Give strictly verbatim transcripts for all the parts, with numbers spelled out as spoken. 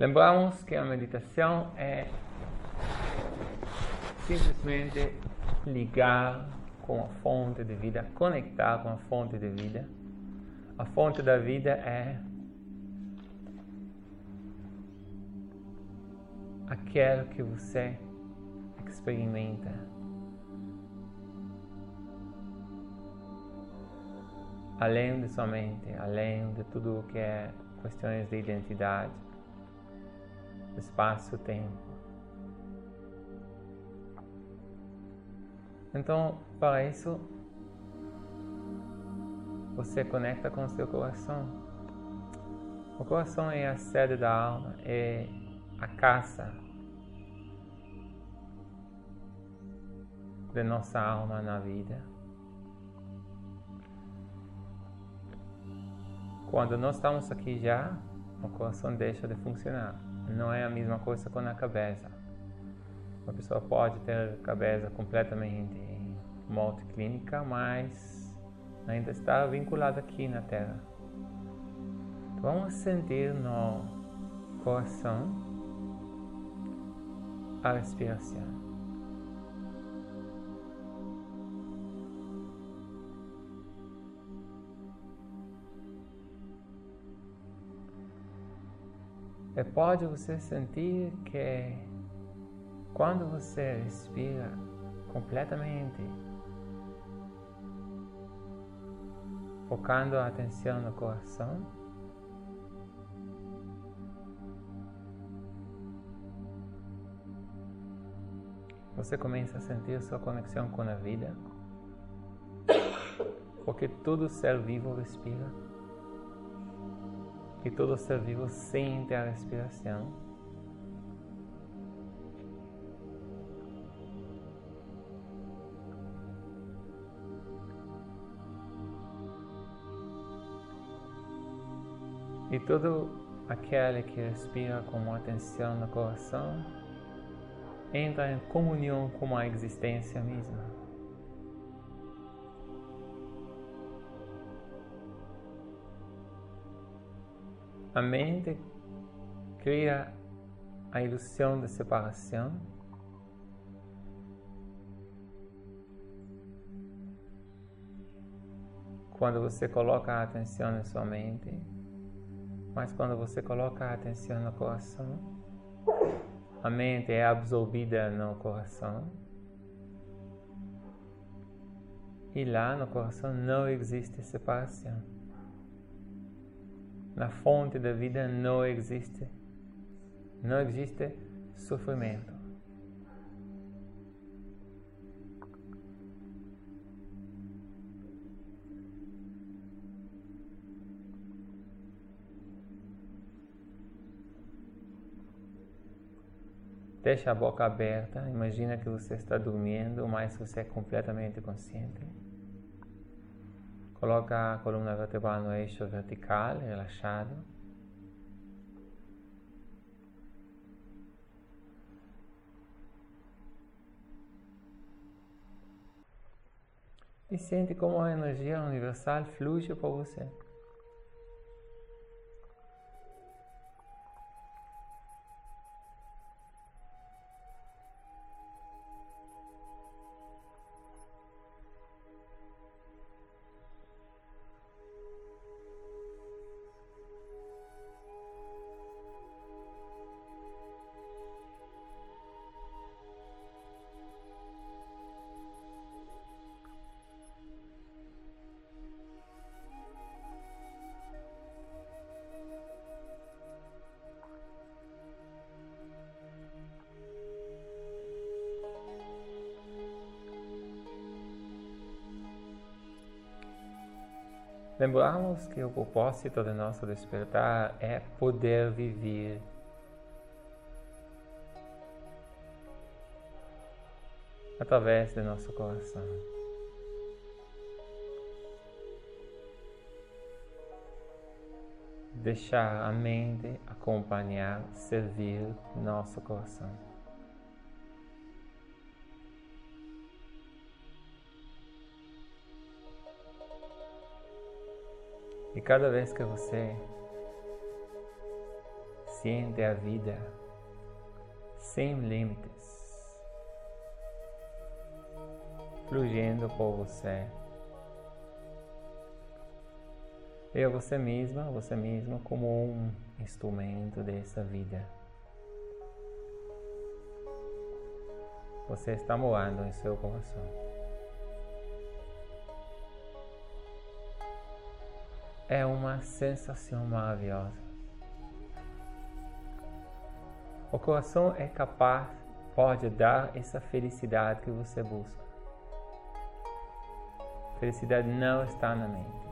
Lembramos que a meditação é simplesmente ligar com a fonte de vida, conectar com a fonte de vida. A fonte da vida é aquilo que você experimenta. Além de sua mente, além de tudo o que é questões de identidade, espaço-tempo. Então, para isso, você conecta com o seu coração. O coração é a sede da alma, é a casa de nossa alma na vida. Quando nós estamos aqui já, o coração deixa de funcionar. Não é a mesma coisa com a cabeça. Uma pessoa pode ter a cabeça completamente em morte clínica, mas ainda está vinculada aqui na Terra. Então, vamos sentir no coração a respiração. E pode você sentir que quando você respira completamente, focando a atenção no coração, você começa a sentir sua conexão com a vida, porque todo ser vivo respira. E todo ser vivo sente a respiração. E todo aquele que respira com atenção no coração entra em comunhão com a existência mesma. A mente cria a ilusão de separação. Quando você coloca a atenção em sua mente, mas quando você coloca a atenção no coração, a mente é absorvida no coração. E lá no coração não existe separação. Na fonte da vida não existe, não existe sofrimento. Deixa a boca aberta, imagina que você está dormindo, mas você é completamente consciente. Coloca a coluna vertebral no eixo vertical, relaxado. E sente como a energia universal flui por você. Lembramos que o propósito do nosso despertar é poder viver através do nosso coração. Deixar a mente acompanhar, servir nosso coração. E cada vez que você Sente a vida sem limites, fluindo por você. Veja você mesma, você mesma como um instrumento dessa vida. Você está morando em seu coração. É uma sensação maravilhosa. O coração é capaz, pode dar essa felicidade que você busca. A felicidade não está na mente.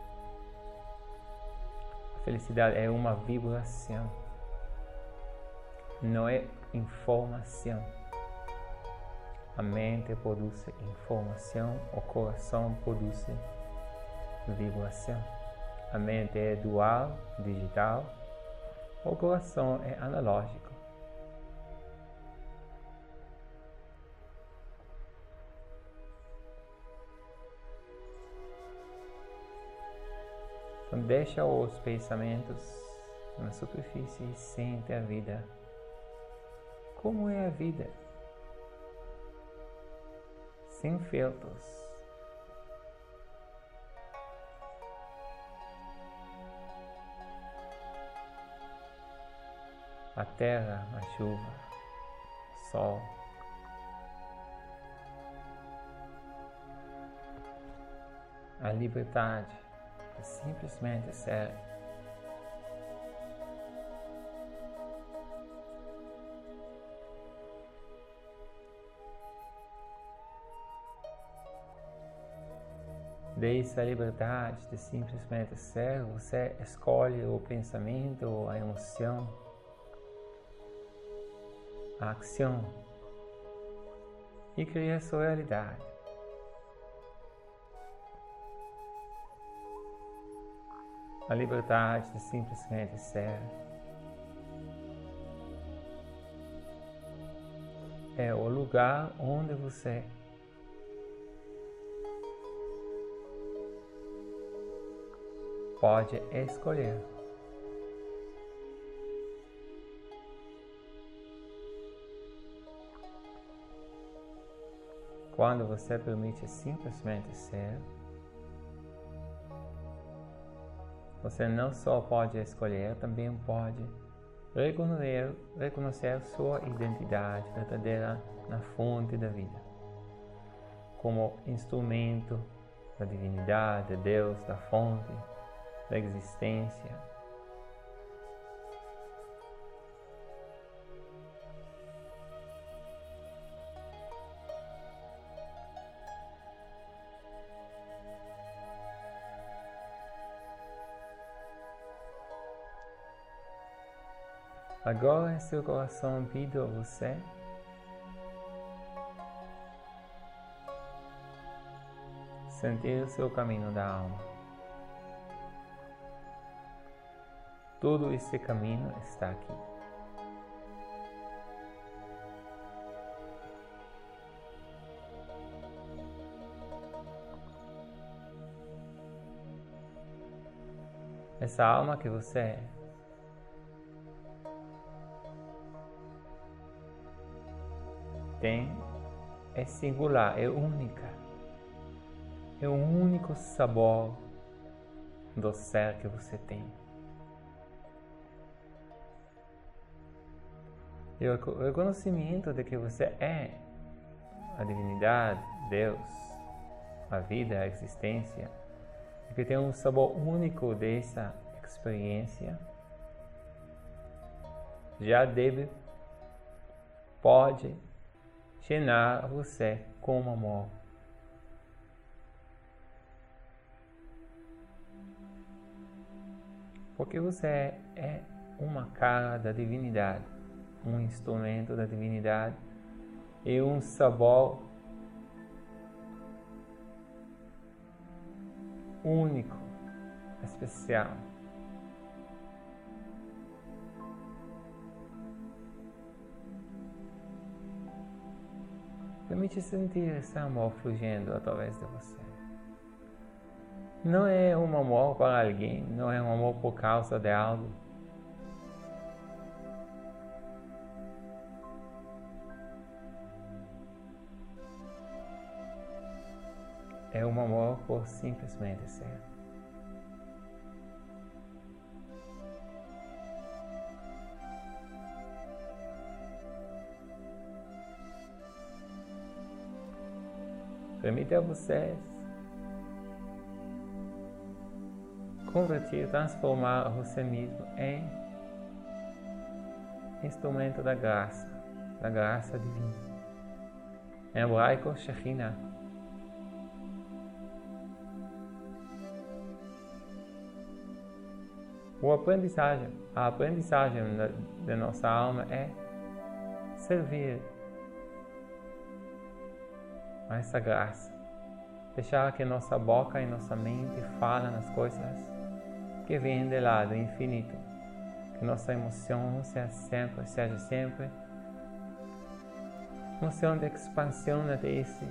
A felicidade é uma vibração, não é informação. A mente produz informação, o coração produz vibração. A mente é dual, digital, o coração é analógico. Então deixa os pensamentos na superfície e sente a vida. Como é a vida? Sem filtros. A terra, a chuva, o sol. A liberdade é simplesmente ser. Dessa liberdade de simplesmente ser, você escolhe o pensamento, a emoção, a ação e cria sua realidade. A liberdade de simplesmente ser é o lugar onde você pode escolher. Quando você permite simplesmente ser, você não só pode escolher, também pode reconhecer, reconhecer sua identidade verdadeira na fonte da vida, como instrumento da divindade, de Deus, da fonte, da existência. Agora em seu coração pido a você sentir o seu caminho da alma. Todo esse caminho está aqui. Essa alma que você é, tem, é singular, é única. É o único sabor do ser que você tem. E o reconhecimento de que você é a divindade, Deus, a vida, a existência, e que tem um sabor único dessa experiência, já deve, pode llenar você com amor. Porque você é uma cara da divindade, um instrumento da divindade e um sabor único, especial. Permite sentir esse amor fluindo através de você. Não é um amor para alguém, não é um amor por causa de algo. é um amor por simplesmente ser. Permite a vocês convertir, transformar você mesmo em instrumento da graça, da graça divina. Em hebraico, Shekhinah. O aprendizagem, a aprendizagem da, da nossa alma é servir a essa graça. Deixar que nossa boca e nossa mente falem as coisas que vêm de lá do infinito. Que nossa emoção seja sempre, seja sempre emoção de expansão até esse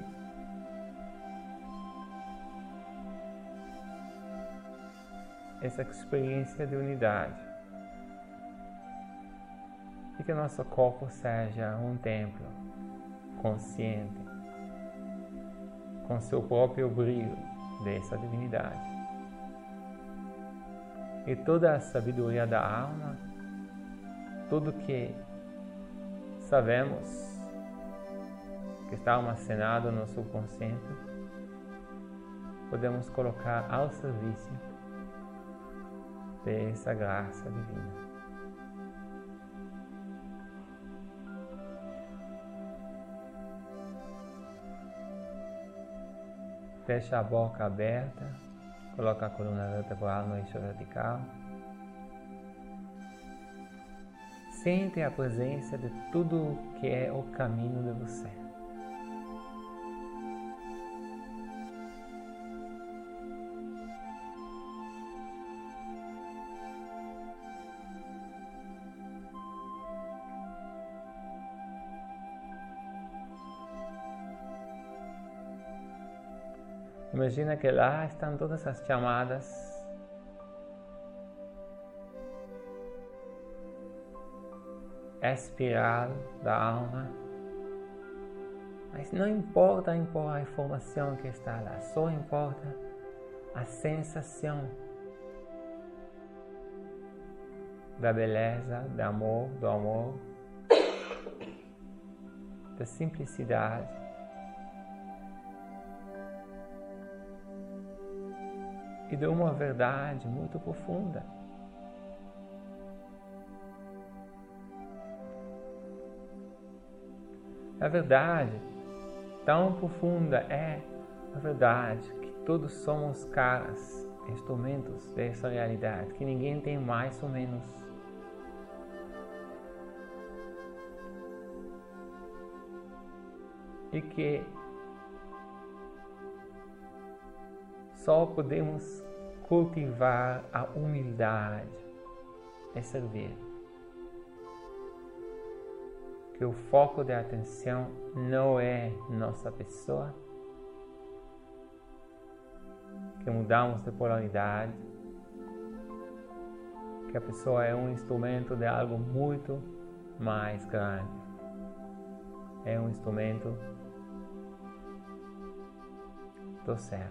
essa experiência de unidade. E que nosso corpo seja um templo consciente, com seu próprio brilho dessa divindade. E toda a sabedoria da alma, tudo que sabemos que está armazenado no subconsciente, podemos colocar ao serviço dessa graça divina. Fecha a boca aberta, coloca a coluna vertebral no eixo vertical. Sente a presença de tudo que é o caminho de você. Imagina que lá estão todas as chamadas espiral da alma, mas não importa a informação que está lá, só importa a sensação da beleza, do amor, do amor, da simplicidade. E de uma verdade muito profunda. A verdade tão profunda é a verdade que todos somos caras, instrumentos dessa realidade, que ninguém tem mais ou menos. E que só podemos cultivar a humildade e servir. Que o foco de atenção não é nossa pessoa, que mudamos de polaridade, que a pessoa é um instrumento de algo muito mais grande. É um instrumento do céu.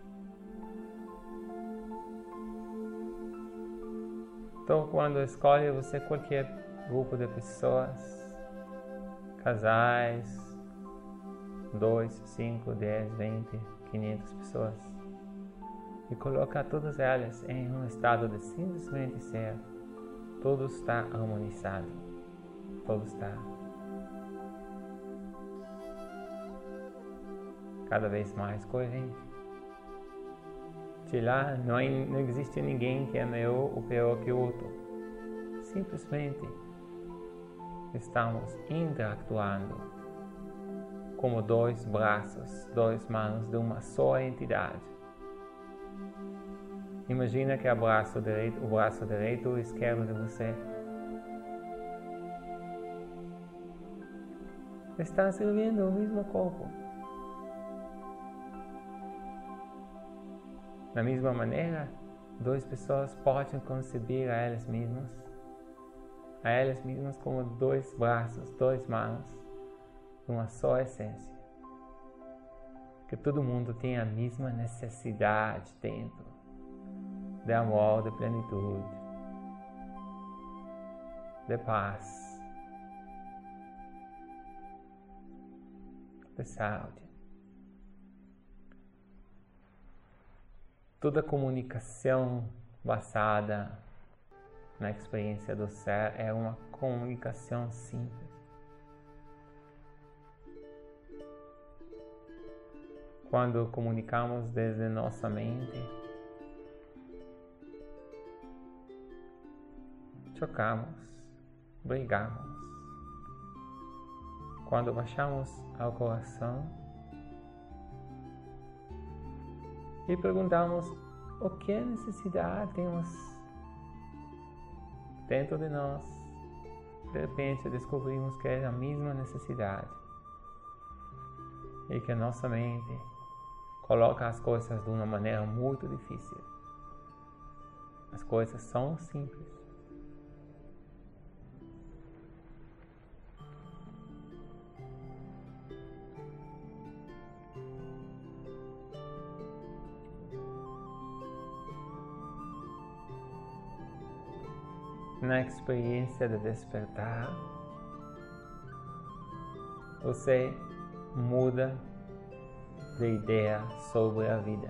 Então, quando escolhe você qualquer grupo de pessoas, casais, dois, cinco, dez, vinte, quinhentas pessoas, e coloca todas elas em um estado de simplesmente ser, tudo está harmonizado, tudo está cada vez mais coerente. De lá não, é, não existe ninguém que é melhor ou pior que o outro. Simplesmente estamos interactuando como dois braços, duas mãos de uma só entidade. Imagina que o braço direito, o braço direito ou esquerdo de você está servindo o mesmo corpo. Da mesma maneira, duas pessoas podem conceber a elas mesmas, a elas mesmas como dois braços, duas mãos, uma só essência. que todo mundo tem a mesma necessidade dentro de amor, de plenitude, de paz, de saúde. Toda comunicação basada na experiência do ser é uma comunicação simples. Quando comunicamos desde nossa mente, chocamos, brigamos. Quando baixamos ao coração e perguntamos o que necessidade temos dentro de nós, de repente descobrimos que é a mesma necessidade e que nossa mente coloca as coisas de uma maneira muito difícil. As coisas são simples. Na experiência de despertar, você muda de ideia sobre a vida.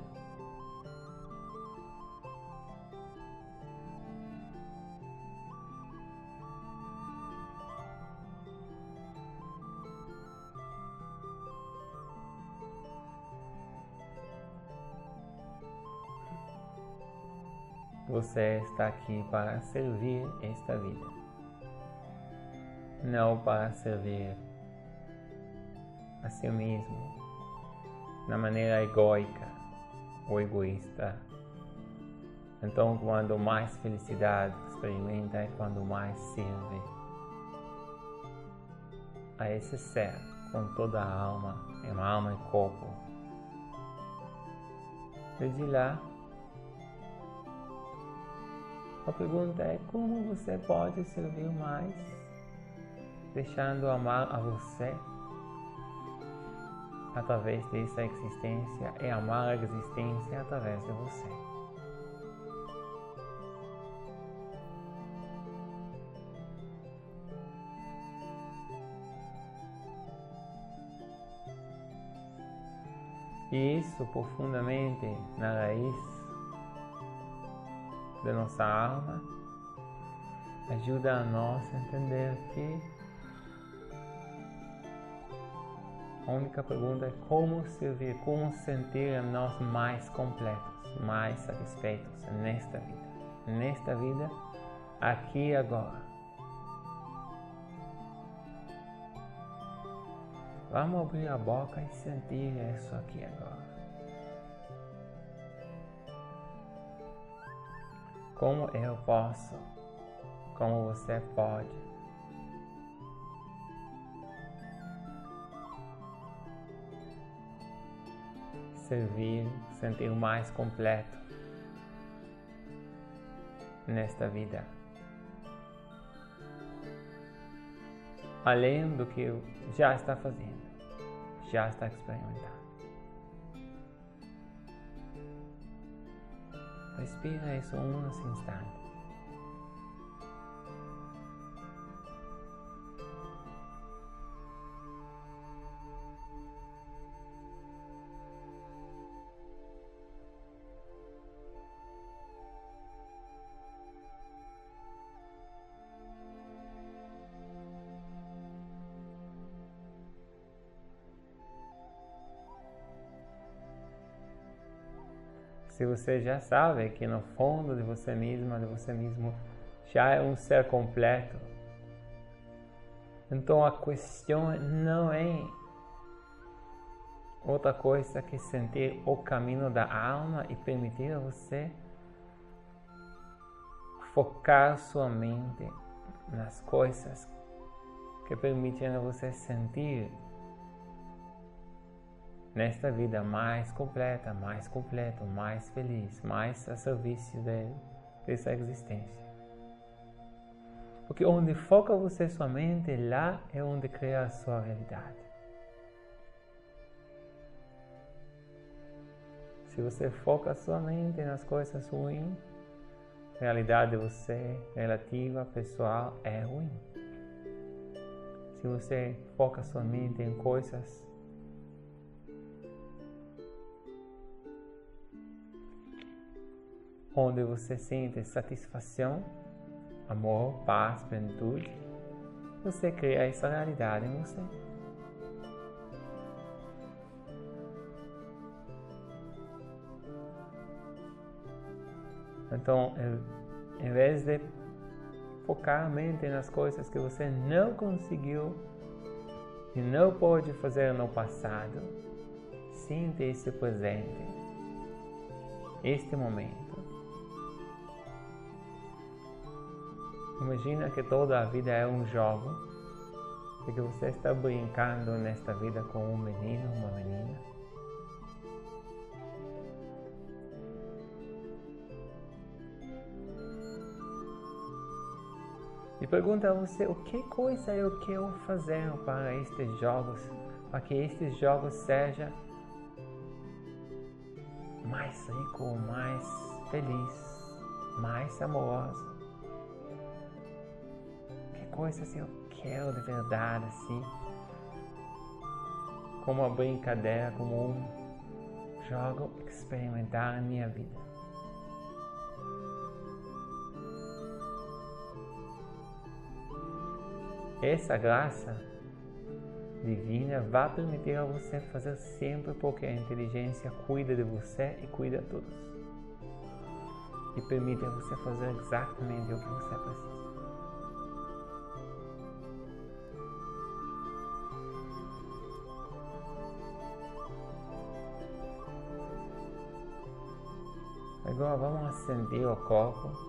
Você está aqui para servir esta vida, não para servir a si mesmo na maneira egoica ou egoísta. Então, quando mais felicidade experimenta, é quando mais serve a esse ser com toda a alma, é uma alma e corpo. Desde lá, a pergunta é como você pode servir mais, deixando amar a você através dessa existência e amar a existência através de você. E isso profundamente na raiz da nossa alma ajuda a nós a entender que a única pergunta é como servir, como sentir nós mais completos, mais satisfeitos nesta vida. Nesta vida, aqui e agora. Vamos abrir a boca e sentir isso aqui agora. Como eu posso, como você pode servir, sentir mais completo nesta vida, além do que já está fazendo, já está experimentando. Respira isso uns instantes. Se você já sabe que no fundo de você mesma, de você mesmo, já é um ser completo, então a questão não é outra coisa que sentir o caminho da alma e permitir a você focar sua mente nas coisas que permitem a você sentir nesta vida mais completa, mais completo, mais feliz, mais a serviço de, dessa existência. Porque onde foca você sua mente, lá é onde cria a sua realidade. Se você foca somente nas coisas ruins, a realidade de você, relativa, pessoal, é ruim. Se você foca somente em coisas onde você sente satisfação, amor, paz, plenitude, você cria essa realidade em você. Então, em vez de focar a mente nas coisas que você não conseguiu e não pode fazer no passado, sinta esse presente, este momento. Imagina que toda a vida é um jogo e que você está brincando nesta vida com um menino, uma menina. E pergunta a você o que coisa eu quero fazer para estes jogos, para que estes jogos sejam mais rico, mais feliz, mais amoroso. Que coisas eu quero de verdade, assim, como uma brincadeira, como um jogo experimentar na minha vida. Essa graça divina vai permitir a você fazer sempre porque a inteligência cuida de você e cuida de todos. E permite a você fazer exatamente o que você precisa. Agora vamos acender o corpo.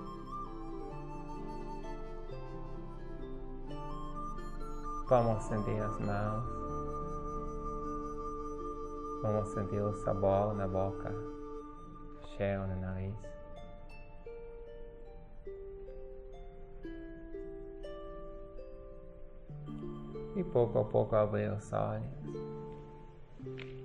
Vamos acender as mãos. Vamos sentir o sabor na boca, cheiro no nariz. E pouco a pouco abrir os olhos.